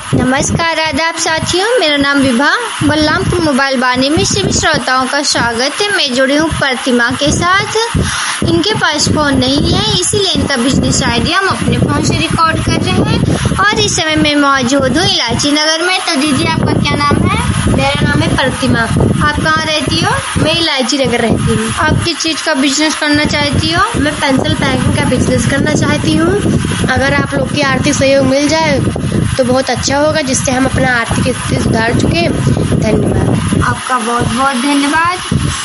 नमस्कार, आदाब साथियों, मेरा नाम विभा बलरामपुर मोबाइल बानी में सभी श्रोताओं का स्वागत है। मैं जुड़ी हूँ प्रतिमा के साथ। इनके पास फ़ोन नहीं है, इसीलिए इनका बिजनेस आइडिया हम अपने फ़ोन से रिकॉर्ड कर रहे हैं और इस समय मैं मौजूद हूँ इलायची नगर में। तो दीदी, आपका क्या नाम है? मेरा नाम है प्रतिमा। आप कहाँ रहती हो? मैं इलायची नगर रहती हूँ। आप किस चीज़ का बिजनेस करना चाहती हो? मैं पेंसिल पैकिंग का बिजनेस करना चाहती हूँ। अगर आप लोग की आर्थिक सहयोग मिल जाए तो बहुत अच्छा होगा, जिससे हम अपना आर्थिक स्थिति सुधार चुके। धन्यवाद। आपका बहुत बहुत धन्यवाद।